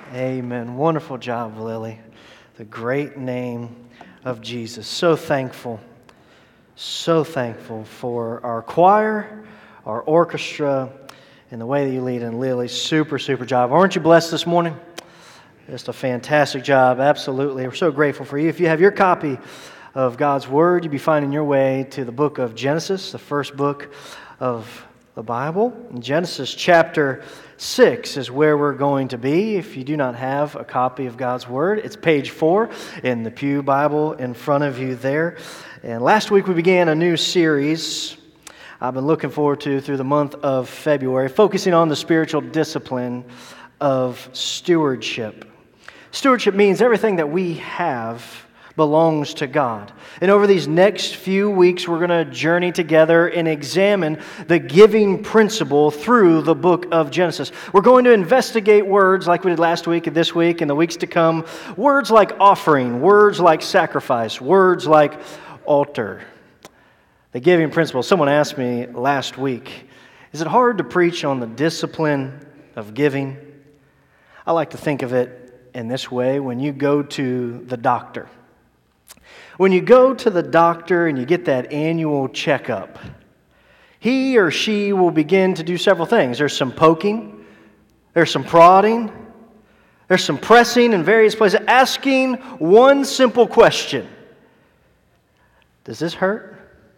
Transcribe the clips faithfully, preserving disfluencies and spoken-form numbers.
Amen. Wonderful job, Lily. The great name of Jesus. So thankful, so thankful for our choir, our orchestra, and the way that you lead. And Lily, super, super job. Aren't you blessed this morning? Just a fantastic job, absolutely. We're so grateful for you. If you have your copy of God's Word, you'll be finding your way to the book of Genesis, the first book of the Bible. In Genesis chapter six is where we're going to be. If you do not have a copy of God's Word, it's page four in the Pew Bible in front of you there. And last week we began a new series I've been looking forward to through the month of February, focusing on the spiritual discipline of stewardship. Stewardship means everything that we have belongs to God. And over these next few weeks, we're going to journey together and examine the giving principle through the book of Genesis. We're going to investigate words like we did last week and this week and the weeks to come. Words like offering, words like sacrifice, words like altar. The giving principle. Someone asked me last week, is it hard to preach on the discipline of giving? I like to think of it in this way. When you go to the doctor, When you go to the doctor and you get that annual checkup, he or she will begin to do several things. There's some poking, there's some prodding, there's some pressing in various places, asking one simple question. Does this hurt?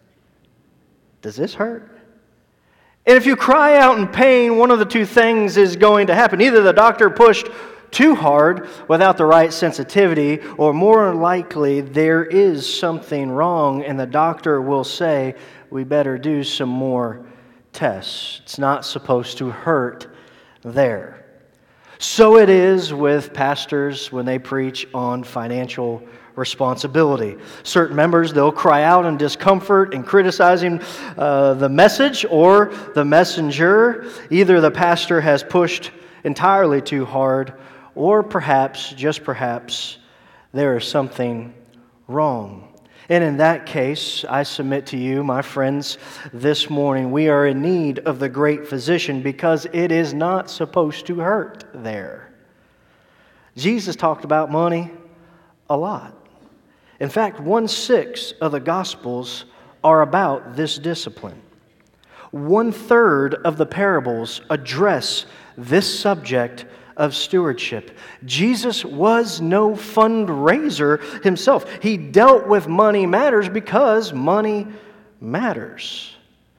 Does this hurt? And if you cry out in pain, one of the two things is going to happen. Either the doctor pushed too hard without the right sensitivity, or more likely there is something wrong and the doctor will say, we better do some more tests. It's not supposed to hurt there. So it is with pastors when they preach on financial responsibility. Certain members, they'll cry out in discomfort and criticizing uh, the message or the messenger. Either the pastor has pushed entirely too hard, or perhaps, just perhaps, there is something wrong. And in that case, I submit to you, my friends, this morning, we are in need of the great physician because it is not supposed to hurt there. Jesus talked about money a lot. In fact, one-sixth of the Gospels are about this discipline. One-third of the parables address this subject of stewardship. Jesus was no fundraiser himself. He dealt with money matters because money matters.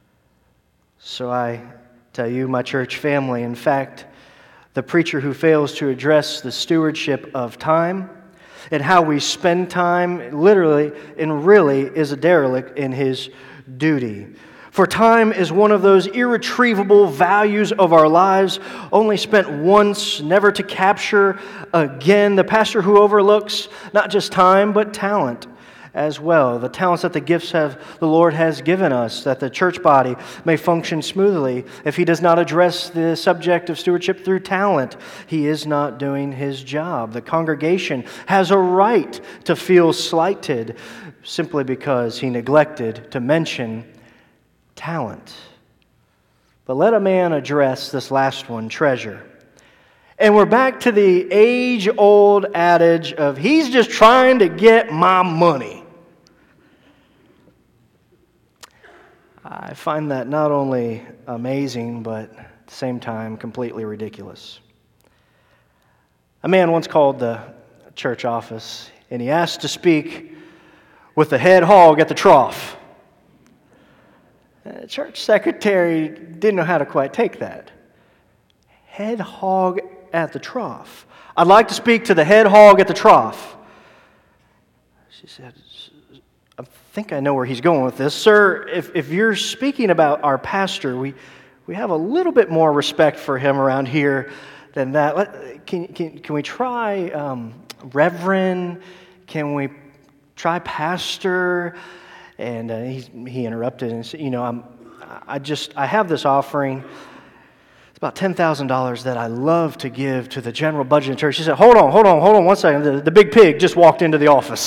So I tell you, my church family, in fact, the preacher who fails to address the stewardship of time and how we spend time literally and really is a derelict in his duty. For time is one of those irretrievable values of our lives, only spent once, never to capture again. The pastor who overlooks not just time, but talent as well. The talents that the gifts have the Lord has given us, that the church body may function smoothly. If he does not address the subject of stewardship through talent, he is not doing his job. The congregation has a right to feel slighted simply because he neglected to mention talent. But let a man address this last one, treasure. And we're back to the age-old adage of, he's just trying to get my money. I find that not only amazing, but at the same time completely ridiculous. A man once called the church office, and he asked to speak with the head hog at the trough. The church secretary didn't know how to quite take that. Head hog at the trough. I'd like to speak to the head hog at the trough. She said, I think I know where he's going with this. Sir, if, if you're speaking about our pastor, we, we have a little bit more respect for him around here than that. Let, can, can, can we try um, reverend? Can we try pastor? And uh, he, he interrupted and said, you know, I'm, I just, I have this offering. It's about ten thousand dollars that I love to give to the general budget of the church. She said, hold on, hold on, hold on one second. The, the big pig just walked into the office.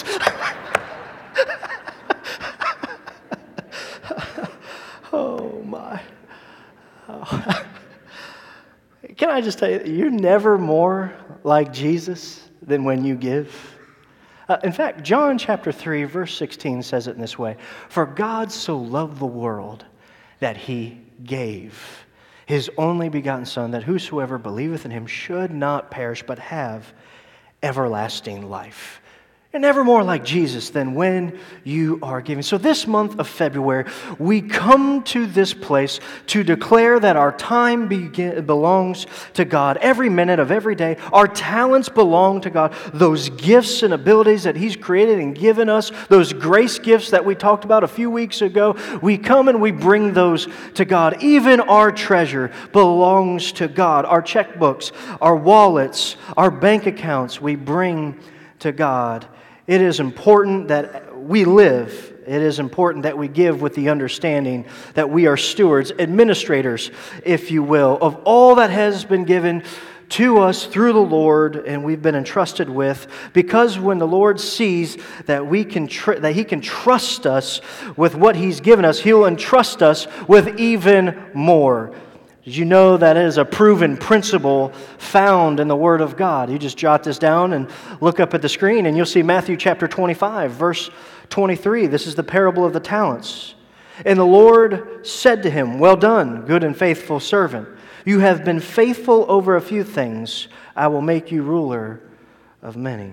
Oh, my. Oh. Can I just tell you, you're never more like Jesus than when you give. Uh, in fact, John chapter three, verse sixteen says it in this way. For God so loved the world that he gave his only begotten Son, that whosoever believeth in him should not perish, but have everlasting life. You're never more like Jesus than when you are giving. So this month of February, we come to this place to declare that our time begin, belongs to God. Every minute of every day, our talents belong to God. Those gifts and abilities that He's created and given us, those grace gifts that we talked about a few weeks ago, we come and we bring those to God. Even our treasure belongs to God. Our checkbooks, our wallets, our bank accounts, we bring to God. It is important that we live. It is important that we give with the understanding that we are stewards, administrators, if you will, of all that has been given to us through the Lord and we've been entrusted with, because when the Lord sees that we can tr- that He can trust us with what He's given us, He'll entrust us with even more. Did you know that is a proven principle found in the Word of God? You just jot this down and look up at the screen and you'll see Matthew chapter twenty-five, verse twenty-three. This is the parable of the talents. And the Lord said to him, well done, good and faithful servant. You have been faithful over a few things. I will make you ruler of many.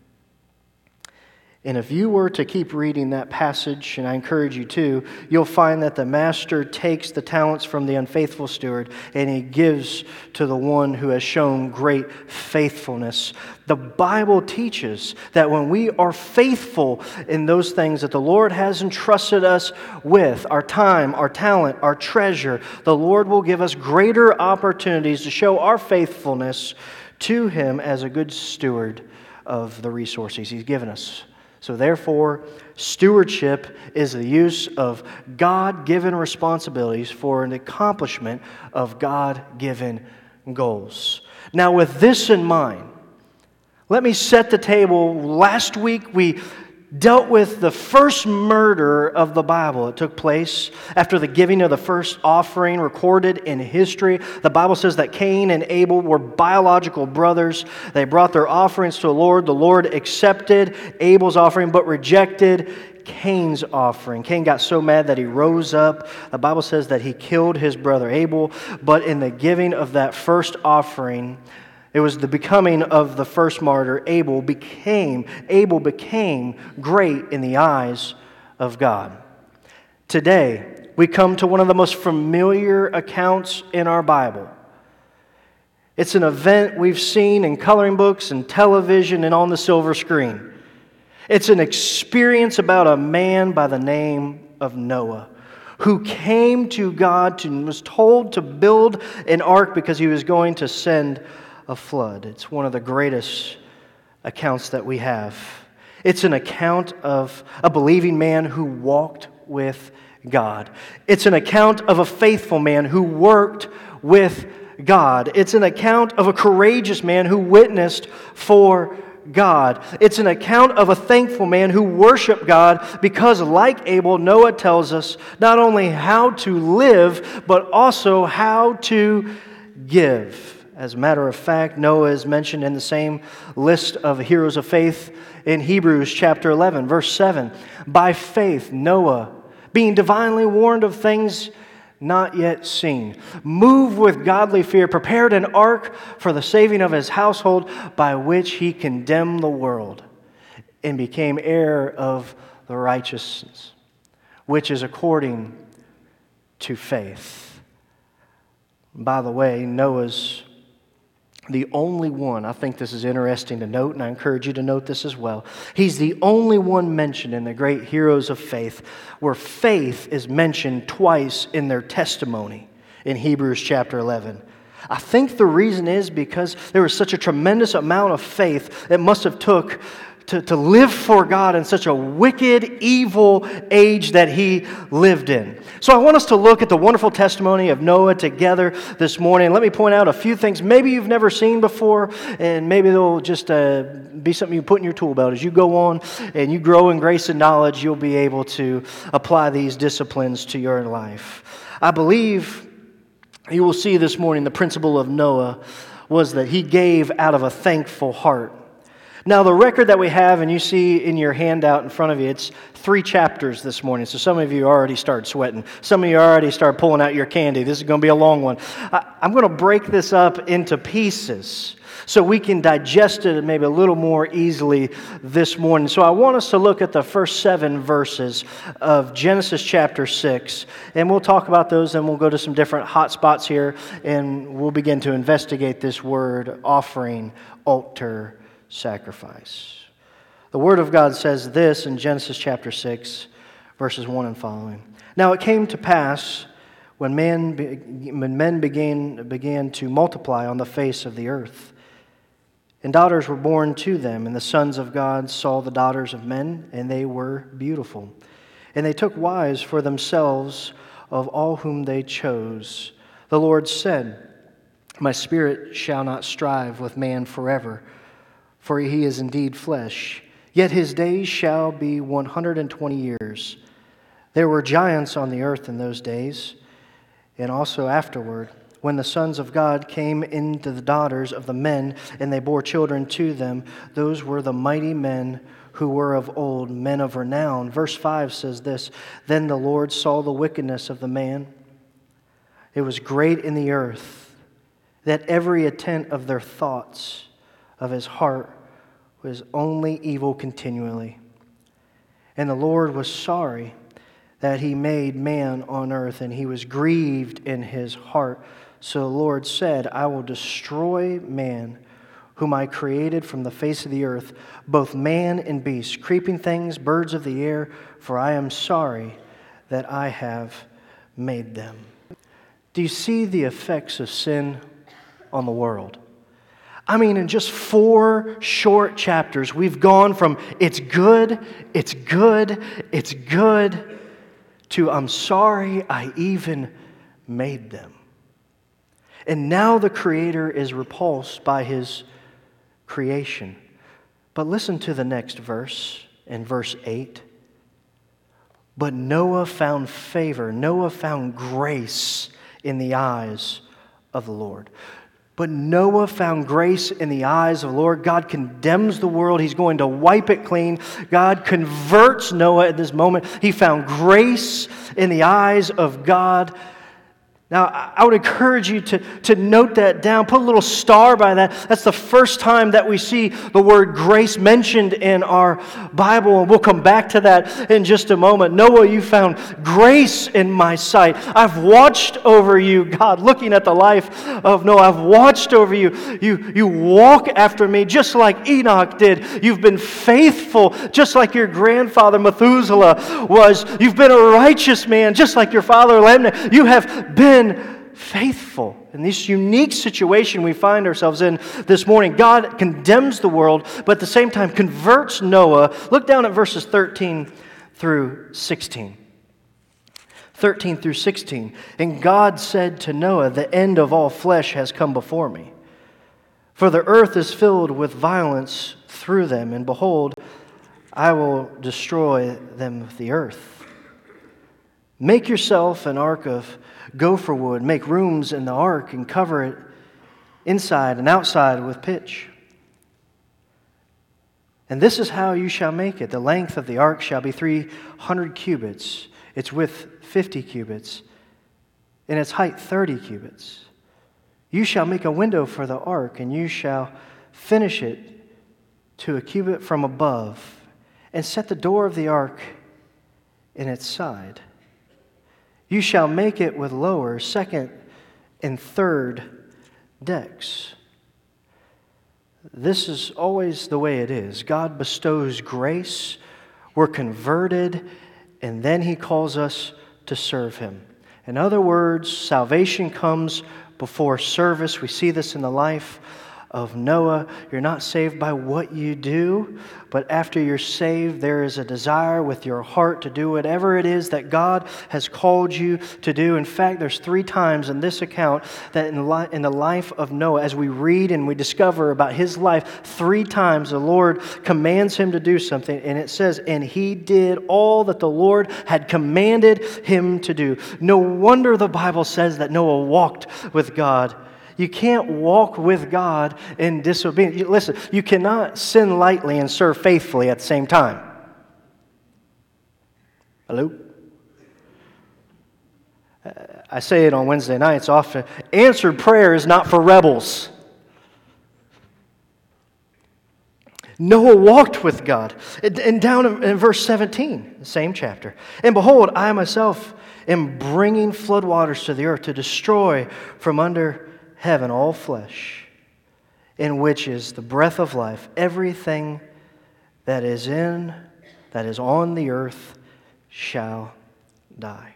And if you were to keep reading that passage, and I encourage you to, you'll find that the master takes the talents from the unfaithful steward and he gives to the one who has shown great faithfulness. The Bible teaches that when we are faithful in those things that the Lord has entrusted us with, our time, our talent, our treasure, the Lord will give us greater opportunities to show our faithfulness to Him as a good steward of the resources He's given us. So therefore, stewardship is the use of God-given responsibilities for an accomplishment of God-given goals. Now, with this in mind, let me set the table. Last week, we dealt with the first murder of the Bible. It took place after the giving of the first offering recorded in history. The Bible says that Cain and Abel were biological brothers. They brought their offerings to the Lord. The Lord accepted Abel's offering but rejected Cain's offering. Cain got so mad that he rose up. The Bible says that he killed his brother Abel. But in the giving of that first offering, it was the becoming of the first martyr. Abel became, Abel became great in the eyes of God. Today, we come to one of the most familiar accounts in our Bible. It's an event we've seen in coloring books and television and on the silver screen. It's an experience about a man by the name of Noah, who came to God and was told to build an ark because he was going to send a flood. It's one of the greatest accounts that we have. It's an account of a believing man who walked with God. It's an account of a faithful man who worked with God. It's an account of a courageous man who witnessed for God. It's an account of a thankful man who worshiped God because, like Abel, Noah tells us not only how to live, but also how to give. As a matter of fact, Noah is mentioned in the same list of heroes of faith in Hebrews chapter eleven, verse seven. By faith, Noah, being divinely warned of things not yet seen, moved with godly fear, prepared an ark for the saving of his household, by which he condemned the world and became heir of the righteousness, which is according to faith. By the way, Noah's the only one, I think this is interesting to note, and I encourage you to note this as well. He's the only one mentioned in the great heroes of faith where faith is mentioned twice in their testimony in Hebrews chapter eleven. I think the reason is because there was such a tremendous amount of faith it must have took to, to live for God in such a wicked, evil age that he lived in. So I want us to look at the wonderful testimony of Noah together this morning. Let me point out a few things maybe you've never seen before, and maybe they'll just uh, be something you put in your tool belt. As you go on and you grow in grace and knowledge, you'll be able to apply these disciplines to your life. I believe you will see this morning the principle of Noah was that he gave out of a thankful heart. Now, the record that we have, and you see in your handout in front of you, it's three chapters this morning. So some of you already started sweating. Some of you already started pulling out your candy. This is going to be a long one. I, I'm going to break this up into pieces so we can digest it maybe a little more easily this morning. So I want us to look at the first seven verses of Genesis chapter six, and we'll talk about those, and we'll go to some different hot spots here, and we'll begin to investigate this word, offering, altar, sacrifice. The Word of God says this in Genesis chapter six, verses one and following. Now it came to pass when men, when men began, began to multiply on the face of the earth, and daughters were born to them, and the sons of God saw the daughters of men, and they were beautiful. And they took wives for themselves of all whom they chose. The Lord said, My spirit shall not strive with man forever, for he is indeed flesh. Yet his days shall be one hundred and twenty years. There were giants on the earth in those days, and also afterward, when the sons of God came into the daughters of the men, and they bore children to them, those were the mighty men who were of old, men of renown. Verse five says this, Then the Lord saw the wickedness of the man. It was great in the earth, that every intent of their thoughts of his heart was only evil continually. And the Lord was sorry that he made man on earth, and he was grieved in his heart. So the Lord said, I will destroy man, whom I created from the face of the earth, both man and beast, creeping things, birds of the air, for I am sorry that I have made them. Do you see the effects of sin on the world? I mean, in just four short chapters, we've gone from it's good, it's good, it's good, to I'm sorry I even made them. And now the Creator is repulsed by His creation. But listen to the next verse, in verse eight. But Noah found favor, Noah found grace in the eyes of the Lord. But Noah found grace in the eyes of the Lord. God condemns the world. He's going to wipe it clean. God converts Noah at this moment. He found grace in the eyes of God. Now, I would encourage you to, to note that down. Put a little star by that. That's the first time that we see the word grace mentioned in our Bible, and we'll come back to that in just a moment. Noah, you found grace in my sight. I've watched over you, God, looking at the life of Noah. I've watched over you. You, you walk after me just like Enoch did. You've been faithful just like your grandfather Methuselah was. You've been a righteous man just like your father Lamech. You have been faithful. In this unique situation we find ourselves in this morning, God condemns the world, but at the same time converts Noah. Look down at verses thirteen through sixteen. thirteen through sixteen. And God said to Noah, the end of all flesh has come before me. For the earth is filled with violence through them, and behold, I will destroy them with the earth. Make yourself an ark of gopher wood, make rooms in the ark, and cover it inside and outside with pitch. And this is how you shall make it. The length of the ark shall be three hundred cubits, its width fifty cubits, and its height thirty cubits. You shall make a window for the ark, and you shall finish it to a cubit from above, and set the door of the ark in its side. You shall make it with lower, second, and third decks. This is always the way it is. God bestows grace, we're converted, and then He calls us to serve Him. In other words, salvation comes before service. We see this in the life of Noah. You're not saved by what you do, but after you're saved, there is a desire with your heart to do whatever it is that God has called you to do. In fact, there's three times in this account that in, li- in the life of Noah, as we read and we discover about his life, three times the Lord commands him to do something, and it says, and he did all that the Lord had commanded him to do. No wonder the Bible says that Noah walked with God. You can't walk with God in disobedience. Listen, you cannot sin lightly and serve faithfully at the same time. Hello? I say it on Wednesday nights often. Answered prayer is not for rebels. Noah walked with God. And down in verse seventeen, the same chapter. And behold, I myself am bringing floodwaters to the earth to destroy from under heaven all flesh, in which is the breath of life. Everything that is in, that is on the earth shall die.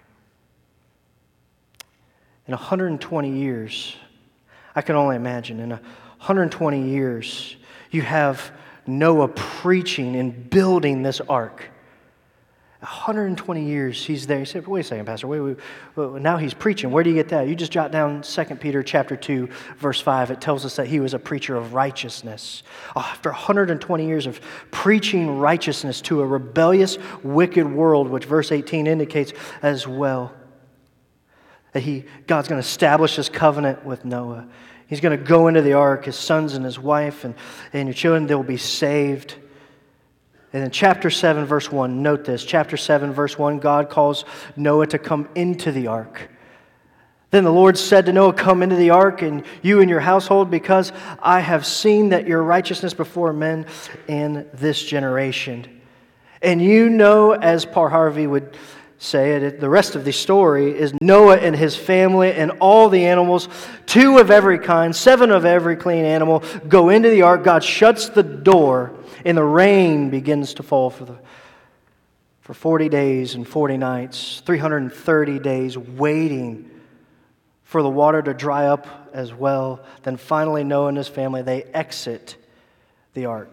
In one hundred twenty years, I can only imagine, in one hundred twenty years, you have Noah preaching and building this ark. one hundred twenty years he's there. You said, wait a second, Pastor. Wait, wait, wait. Now he's preaching. Where do you get that? You just jot down Second Peter chapter two, verse five. It tells us that he was a preacher of righteousness. Oh, after one hundred twenty years of preaching righteousness to a rebellious, wicked world, which verse eighteen indicates as well, that he God's going to establish his covenant with Noah. He's going to go into the ark, his sons and his wife and, and your children, they will be saved. And in chapter seven, verse one, note this. Chapter seven, verse one, God calls Noah to come into the ark. Then the Lord said to Noah, come into the ark, and you and your household, because I have seen that your righteousness before men in this generation. And you know, as Par Harvey would say it, the rest of the story is Noah and his family and all the animals, two of every kind, seven of every clean animal, go into the ark. God shuts the door, and the rain begins to fall for the for forty days and forty nights, three hundred thirty days, waiting for the water to dry up as well. Then finally Noah and his family, they exit the ark.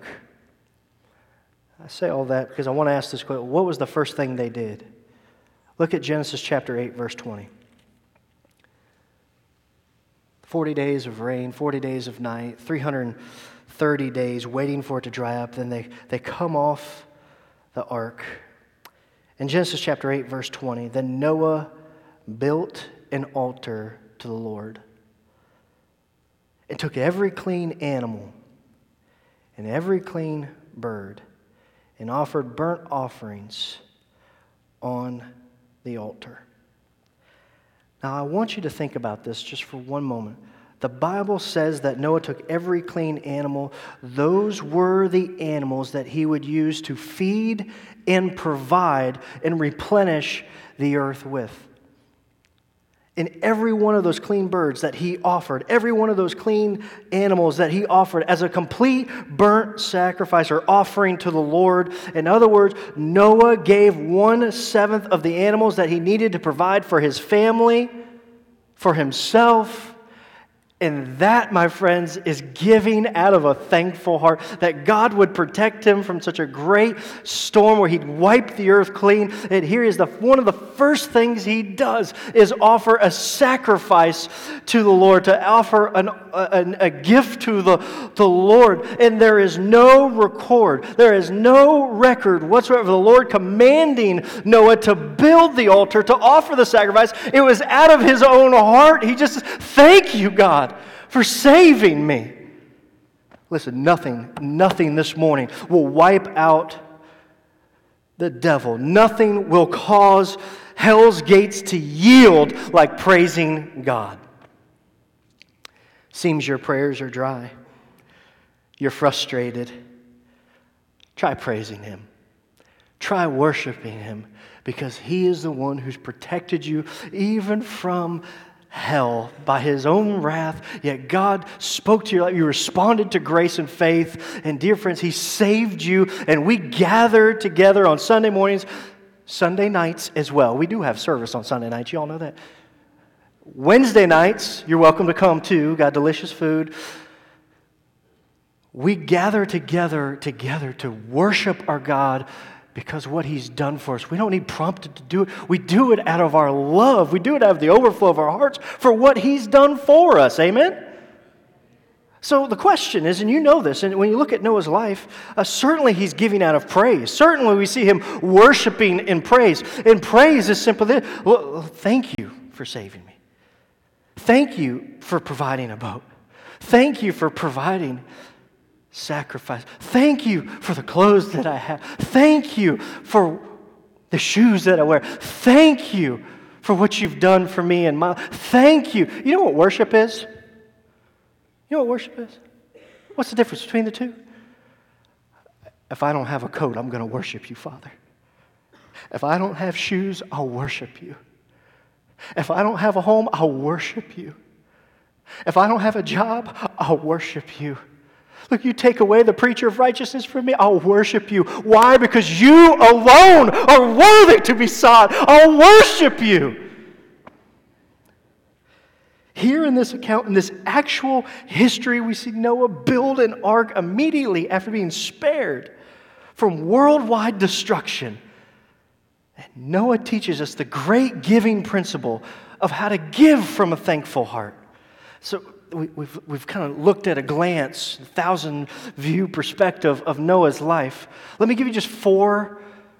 I say all that because I want to ask this question. What was the first thing they did? Look at Genesis chapter eight, verse twenty. forty days of rain, forty days of night, three hundred thirty days waiting for it to dry up. Then they, they come off the ark. In Genesis chapter eight, verse twenty, then Noah built an altar to the Lord and took every clean animal and every clean bird and offered burnt offerings on the altar. Now, I want you to think about this just for one moment. The Bible says that Noah took every clean animal. Those were the animals that he would use to feed and provide and replenish the earth with. And every one of those clean birds that he offered, every one of those clean animals that he offered as a complete burnt sacrifice or offering to the Lord. In other words, Noah gave one-seventh of the animals that he needed to provide for his family, for himself. And that, my friends, is giving out of a thankful heart that God would protect him from such a great storm where he'd wipe the earth clean. And here is the one of the first things he does is offer a sacrifice to the Lord, to offer an, a, a gift to the, the Lord. And there is no record, there is no record whatsoever of the Lord commanding Noah to build the altar, to offer the sacrifice. It was out of his own heart. He just, thank you, God, for saving me. Listen, nothing, nothing this morning will wipe out the devil. Nothing will cause hell's gates to yield like praising God. Seems your prayers are dry. You're frustrated. Try praising Him. Try worshiping Him, because He is the one who's protected you even from hell by His own wrath. Yet God spoke to your life. You responded to grace and faith. And dear friends, He saved you. And we gather together on Sunday mornings, Sunday nights as well. We do have service on Sunday nights. You all know that. Wednesday nights, you're welcome to come too. Got delicious food. we gather together together to worship our God because what He's done for us. We don't need prompted to do it. We do it out of our love. We do it out of the overflow of our hearts for what He's done for us. Amen? So the question is, and you know this, and when you look at Noah's life, uh, certainly he's giving out of praise. Certainly we see him worshiping in praise. And praise is simply this: well, thank you for saving me. Thank you for providing a boat. Thank you for providing sacrifice. Thank you for the clothes that I have. Thank you for the shoes that I wear. Thank you for what you've done for me and my. Thank you. You know what worship is? You know what worship is? What's the difference between the two? If I don't have a coat, I'm going to worship you, Father. If I don't have shoes, I'll worship you. If I don't have a home, I'll worship you. If I don't have a job, I'll worship you. Look, you take away the preacher of righteousness from me, I'll worship you. Why? Because you alone are worthy to be sought. I'll worship you. Here in this account, in this actual history, we see Noah build an ark immediately after being spared from worldwide destruction. And Noah teaches us the great giving principle of how to give from a thankful heart. So we, we've, we've kind of looked at a glance, a thousand view perspective of Noah's life. Let me give you just four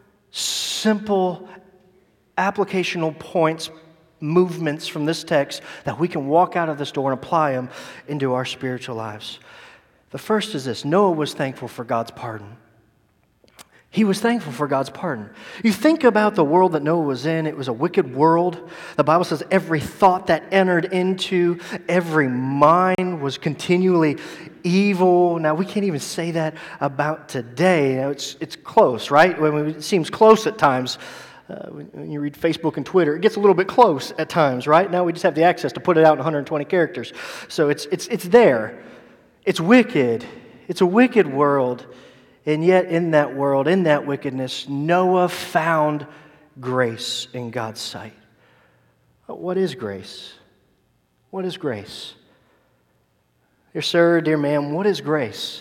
simple applicational points, movements from this text that we can walk out of this door and apply them into our spiritual lives. The first is this: Noah was thankful for God's pardon. He was thankful for God's pardon. You think about the world that Noah was in. It was a wicked world. The Bible says every thought that entered into every mind was continually evil. Now, we can't even say that about today. You know, it's, it's close, right? I mean, it seems close at times. Uh, when you read Facebook and Twitter, it gets a little bit close at times, right? Now we just have the access to put it out in one hundred twenty characters. So it's it's it's there. It's wicked. It's a wicked world. And yet in that world, in that wickedness, Noah found grace in God's sight. What is grace? What is grace? Dear sir, dear ma'am, what is grace?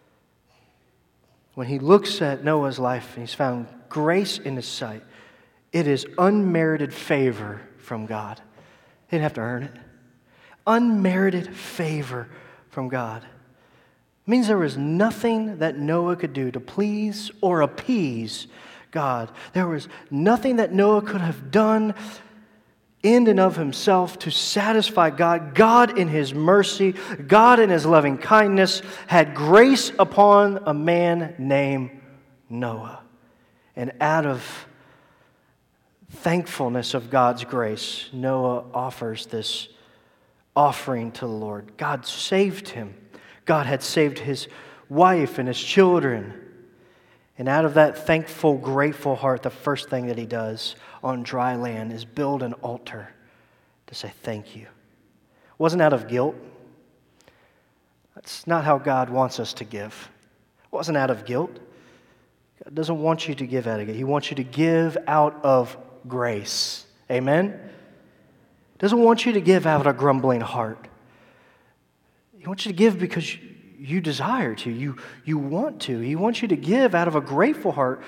When he looks at Noah's life and he's found grace in his sight, it is unmerited favor from God. He didn't have to earn it. Unmerited favor from God. It means there was nothing that Noah could do to please or appease God. There was nothing that Noah could have done in and of himself to satisfy God. God in His mercy, God in His loving kindness had grace upon a man named Noah. And out of thankfulness of God's grace, Noah offers this offering to the Lord. God saved him. God had saved his wife and his children. And out of that thankful, grateful heart, the first thing that he does on dry land is build an altar to say thank you. It wasn't out of guilt. That's not how God wants us to give. It wasn't out of guilt. God doesn't want you to give out of guilt. He wants you to give out of grace. Amen? He doesn't want you to give out of a grumbling heart. He wants you to give because you desire to. You, you want to. He wants you to give out of a grateful heart.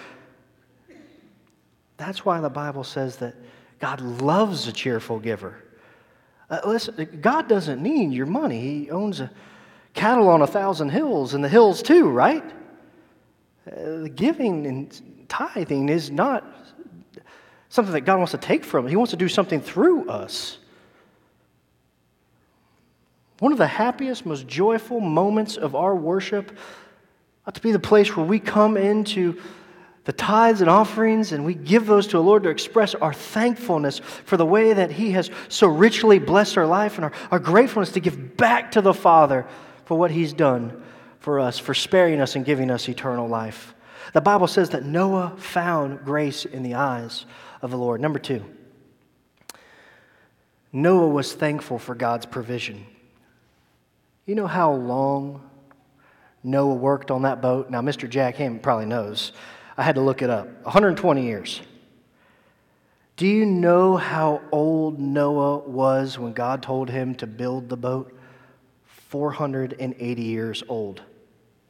That's why the Bible says that God loves a cheerful giver. Uh, listen, God doesn't need your money. He owns a cattle on a thousand hills, and the hills too, right? Uh, giving and tithing is not something that God wants to take from us. He wants to do something through us. One of the happiest, most joyful moments of our worship ought to be the place where we come into the tithes and offerings and we give those to the Lord to express our thankfulness for the way that He has so richly blessed our life, and our, our gratefulness to give back to the Father for what He's done for us, for sparing us and giving us eternal life. The Bible says that Noah found grace in the eyes of the Lord. Number two, Noah was thankful for God's provision. You know how long Noah worked on that boat? Now, Mister Jack Hammond probably knows. I had to look it up. one hundred twenty years. Do you know how old Noah was when God told him to build the boat? four hundred eighty years old.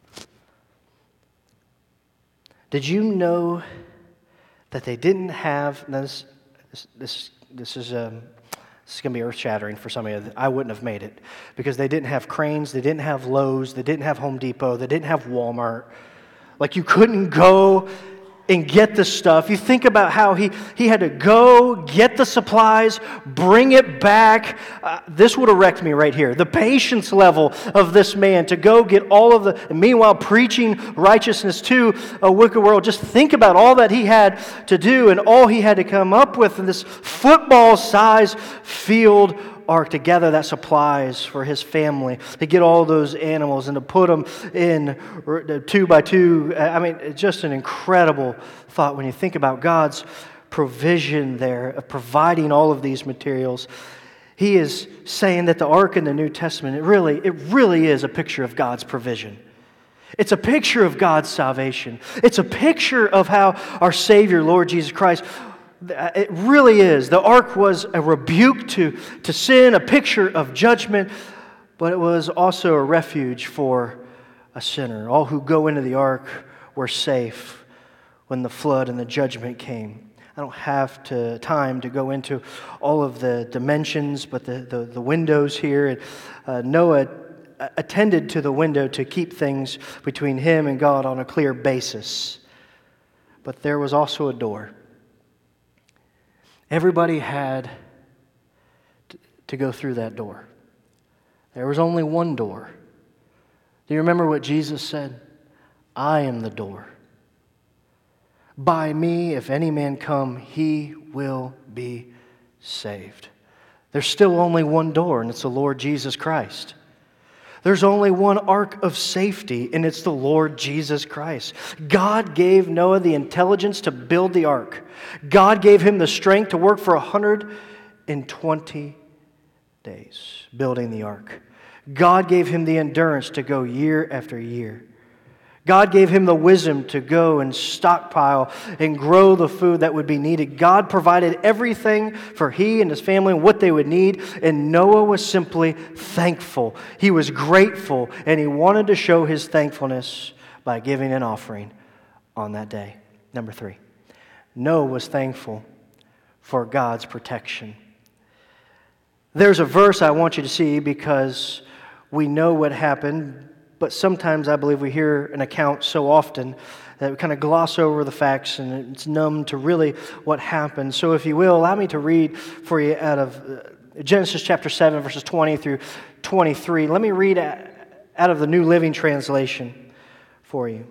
Did you know that they didn't have, now this, this, this, this is um, this is going to be earth-shattering for some of you. I wouldn't have made it because they didn't have Cranes, they didn't have Lowe's, they didn't have Home Depot, they didn't have Walmart. Like you couldn't go and get the stuff. You think about how he, he had to go get the supplies, bring it back. Uh, this would have wrecked me right here. The patience level of this man to go get all of the, and meanwhile preaching righteousness to a wicked world. Just think about all that he had to do and all he had to come up with in this football-sized field ark to gather that supplies for his family, to get all those animals and to put them in two by two. I mean, it's just an incredible thought when you think about God's provision there of providing all of these materials. He is saying that the ark in the New Testament, it really, it really is a picture of God's provision. It's a picture of God's salvation. It's a picture of how our Savior, Lord Jesus Christ, it really is. The ark was a rebuke to, to sin, a picture of judgment, but it was also a refuge for a sinner. All who go into the ark were safe when the flood and the judgment came. I don't have to, time to go into all of the dimensions, but the, the, the windows here. And, uh, Noah attended to the window to keep things between him and God on a clear basis. But there was also a door. Everybody had to go through that door. There was only one door. Do you remember what Jesus said? I am the door. By me, if any man come, he will be saved. There's still only one door, and it's the Lord Jesus Christ. There's only one ark of safety, and it's the Lord Jesus Christ. God gave Noah the intelligence to build the ark. God gave him the strength to work for one hundred twenty days building the ark. God gave him the endurance to go year after year. God gave him the wisdom to go and stockpile and grow the food that would be needed. God provided everything for he and his family and what they would need, and Noah was simply thankful. He was grateful, and he wanted to show his thankfulness by giving an offering on that day. Number three, Noah was thankful for God's protection. There's a verse I want you to see because we know what happened, but sometimes I believe we hear an account so often that we kind of gloss over the facts and it's numb to really what happened. So if you will, allow me to read for you out of Genesis chapter seven, verses twenty through twenty-three. Let me read out of the New Living Translation for you.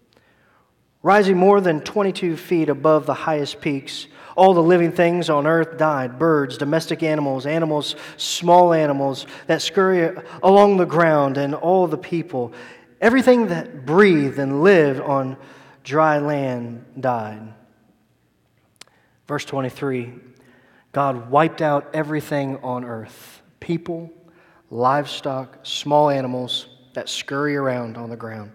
Rising more than twenty-two feet above the highest peaks, all the living things on earth died, birds, domestic animals, animals, small animals that scurry along the ground, and all the people. Everything that breathed and lived on dry land died. Verse twenty-three, God wiped out everything on earth, people, livestock, small animals that scurry around on the ground.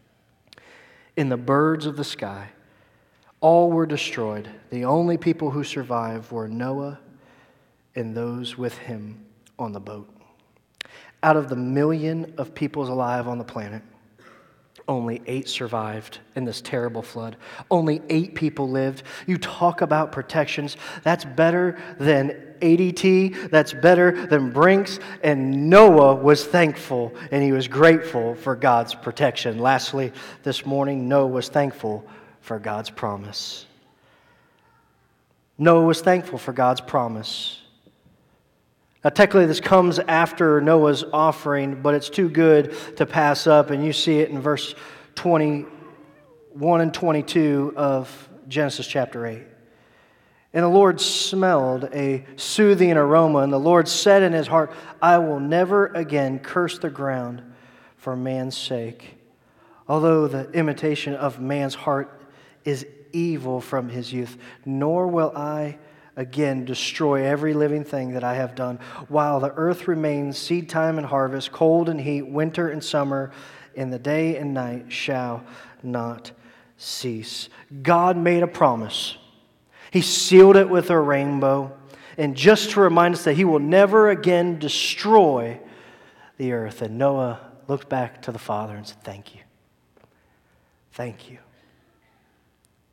In the birds of the sky, all were destroyed. The only people who survived were Noah and those with him on the boat. Out of the million of peoples alive on the planet, only eight survived in this terrible flood. Only eight people lived. You talk about protections. That's better than A D T. That's better than Brinks. And Noah was thankful and he was grateful for God's protection. Lastly, this morning, Noah was thankful for God's promise. Noah was thankful for God's promise. Now, technically, this comes after Noah's offering, but it's too good to pass up, and you see it in verse twenty-one and twenty-two of Genesis chapter eight. And the Lord smelled a soothing aroma, and the Lord said in his heart, I will never again curse the ground for man's sake, although the imitation of man's heart is evil from his youth, nor will I again destroy every living thing that I have done. While the earth remains, seed time and harvest, cold and heat, winter and summer, and the day and night shall not cease. God made a promise. He sealed it with a rainbow, and just to remind us that he will never again destroy the earth. And Noah looked back to the Father and said, thank you. Thank you.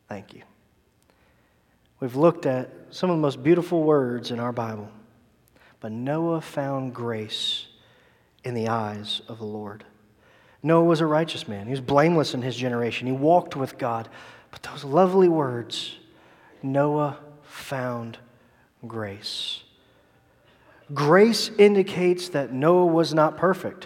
thank you. We've looked at some of the most beautiful words in our Bible, but Noah found grace in the eyes of the Lord. Noah was a righteous man. He was blameless in his generation. He walked with God. But those lovely words, Noah found grace. Grace indicates that Noah was not perfect.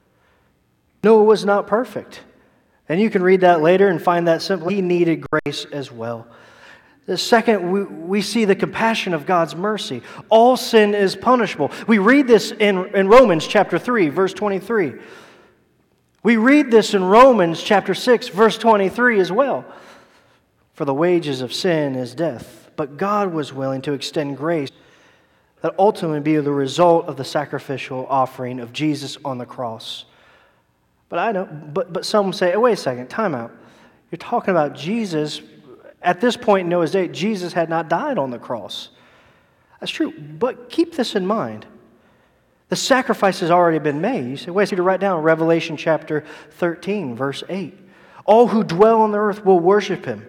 Noah was not perfect. And you can read that later and find that simply. He needed grace as well. The second, we, we see the compassion of God's mercy. All sin is punishable. We read this in, in Romans chapter three, verse twenty-three. We read this in Romans chapter six, verse twenty-three as well. For the wages of sin is death, but God was willing to extend grace that ultimately be the result of the sacrificial offering of Jesus on the cross. But I know, but but some say, oh, wait a second, time out. You're talking about Jesus. At this point in Noah's day, Jesus had not died on the cross. That's true, but keep this in mind. The sacrifice has already been made. You say, wait, I see to write down Revelation chapter thirteen, verse eight. All who dwell on the earth will worship Him,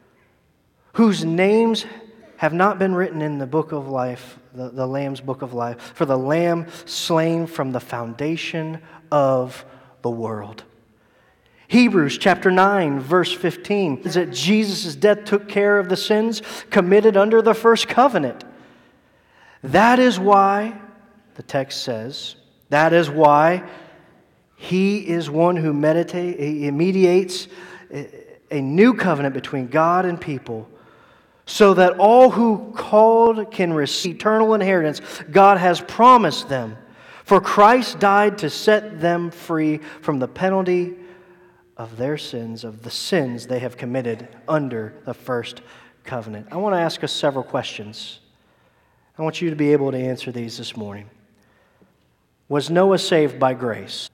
whose names have not been written in the book of life, the, the Lamb's book of life, for the Lamb slain from the foundation of the world. Hebrews chapter nine, verse fifteen, is that Jesus' death took care of the sins committed under the first covenant. That is why, the text says, that is why He is one who meditate, he mediates a new covenant between God and people, so that all who called can receive eternal inheritance God has promised them. For Christ died to set them free from the penalty of their sins, of the sins they have committed under the first covenant. I want to ask us several questions. I want you to be able to answer these this morning. Was Noah saved by grace?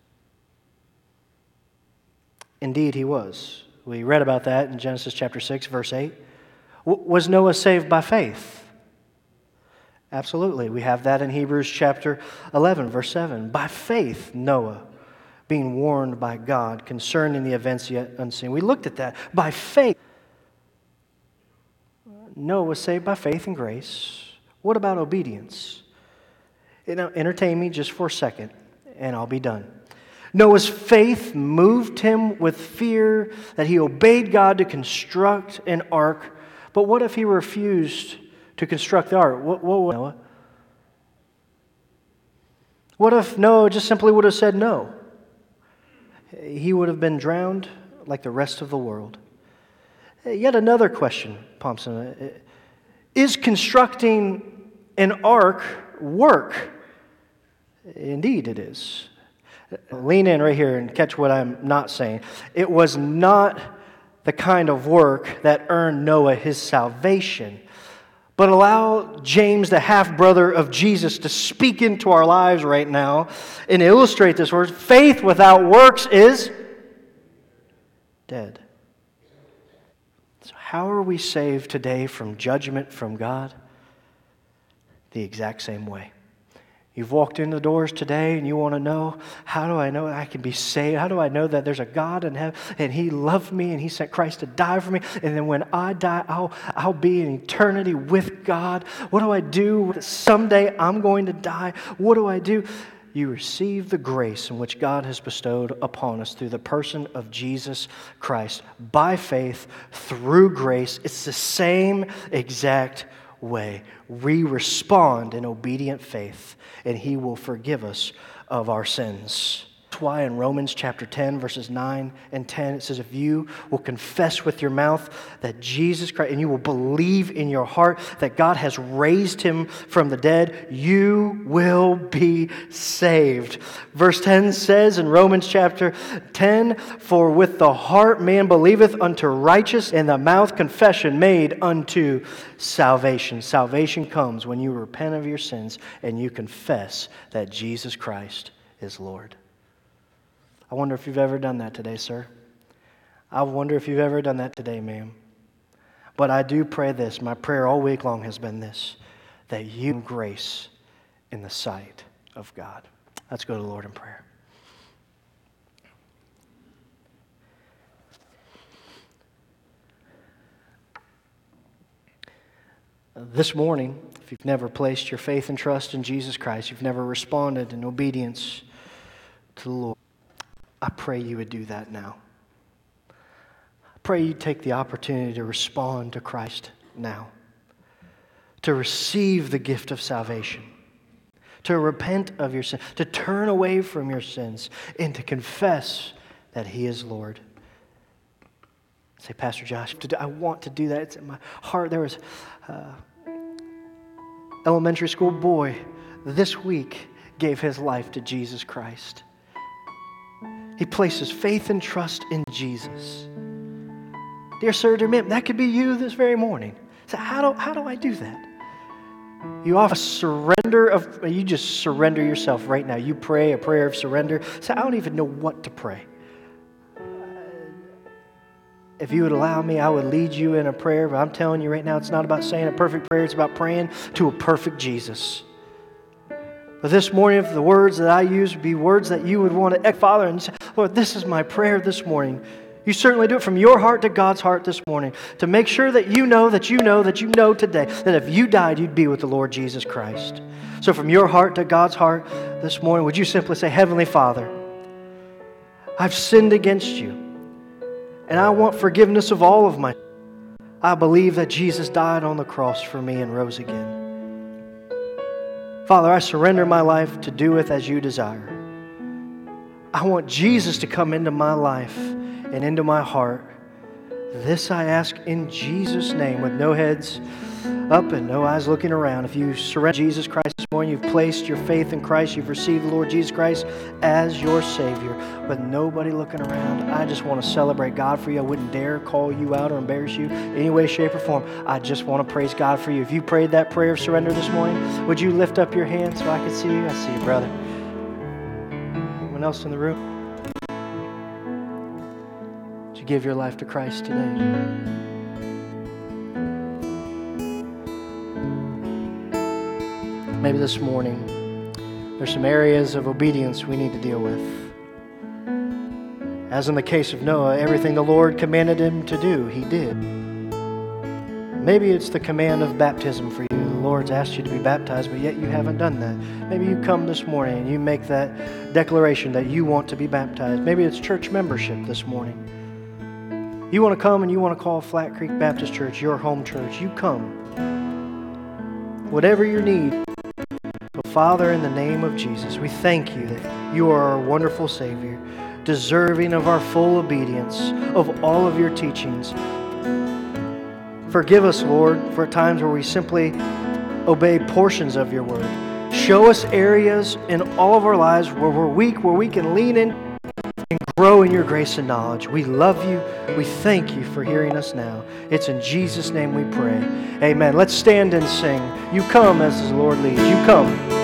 Indeed, he was. We read about that in Genesis chapter six, verse eight. W- was Noah saved by faith? Absolutely. We have that in Hebrews chapter eleven, verse seven. By faith, Noah, being warned by God concerning the events yet unseen. We looked at that. By faith, Noah was saved by faith and grace. What about obedience? Now, entertain me just for a second, and I'll be done. Noah's faith moved him with fear that he obeyed God to construct an ark. But what if he refused to construct the ark? What, what would Noah? What if Noah just simply would have said no? He would have been drowned like the rest of the world. Yet another question pops in. Is constructing an ark work? Indeed it is. Lean in right here and catch what I'm not saying. It was not the kind of work that earned Noah his salvation. But allow James, the half-brother of Jesus, to speak into our lives right now and illustrate this word. Faith without works is dead. So how are we saved today from judgment from God? The exact same way. You've walked in the doors today and you want to know, how do I know I can be saved? How do I know that there's a God in heaven and He loved me and He sent Christ to die for me? And then when I die, I'll, I'll be in eternity with God. What do I do? Someday I'm going to die. What do I do? You receive the grace in which God has bestowed upon us through the person of Jesus Christ. By faith, through grace, it's the same exact way. We respond in obedient faith, and He will forgive us of our sins. That's why in Romans chapter ten, verses nine and ten, it says, if you will confess with your mouth that Jesus Christ, and you will believe in your heart that God has raised Him from the dead, you will be saved. Verse ten says in Romans chapter ten, for with the heart man believeth unto righteousness, and the mouth confession made unto salvation. Salvation comes when you repent of your sins and you confess that Jesus Christ is Lord. I wonder if you've ever done that today, sir. I wonder if you've ever done that today, ma'am. But I do pray this. My prayer all week long has been this, that you have grace in the sight of God. Let's go to the Lord in prayer. This morning, if you've never placed your faith and trust in Jesus Christ, you've never responded in obedience to the Lord, I pray you would do that now. I pray you'd take the opportunity to respond to Christ now, to receive the gift of salvation, to repent of your sin, to turn away from your sins, and to confess that He is Lord. Say, Pastor Josh, I want to do that. It's in my heart. There was an elementary school boy this week gave his life to Jesus Christ. He places faith and trust in Jesus. Dear sir, dear ma'am, that could be you this very morning. So how do, how do I do that? You offer a surrender of, you just surrender yourself right now. You pray a prayer of surrender. Say, I don't even know what to pray. If you would allow me, I would lead you in a prayer, but I'm telling you right now, it's not about saying a perfect prayer, it's about praying to a perfect Jesus. But this morning, if the words that I use would be words that you would want to, Father, and say, Lord, this is my prayer this morning. You certainly do it from your heart to God's heart this morning, to make sure that you know, that you know, that you know today, that if you died, you'd be with the Lord Jesus Christ. So from your heart to God's heart this morning, would you simply say, Heavenly Father, I've sinned against you. And I want forgiveness of all of my. I believe that Jesus died on the cross for me and rose again. Father, I surrender my life to do with as you desire. I want Jesus to come into my life and into my heart. This I ask in Jesus' name, with no heads up and no eyes looking around. If you surrender to Jesus Christ this morning, you've placed your faith in Christ, you've received the Lord Jesus Christ as your Savior, with nobody looking around, I just want to celebrate God for you. I wouldn't dare call you out or embarrass you in any way, shape, or form. I just want to praise God for you. If you prayed that prayer of surrender this morning, would you lift up your hand so I can see you? I see you, brother. Anyone else in the room? Would you give your life to Christ today? Maybe this morning, there's some areas of obedience we need to deal with. As in the case of Noah, everything the Lord commanded him to do, he did. Maybe it's the command of baptism for you. The Lord's asked you to be baptized, but yet you haven't done that. Maybe you come this morning and you make that declaration that you want to be baptized. Maybe it's church membership this morning. You want to come and you want to call Flat Creek Baptist Church your home church. You come. Whatever your need. Father, in the name of Jesus, we thank you that you are our wonderful Savior, deserving of our full obedience of all of your teachings. Forgive us, Lord, for times where we simply obey portions of your word. Show us areas in all of our lives where we're weak, where we can lean in and grow in your grace and knowledge. We love you. We thank you for hearing us now. It's in Jesus' name we pray. Amen. Let's stand and sing. You come as the Lord leads. You come.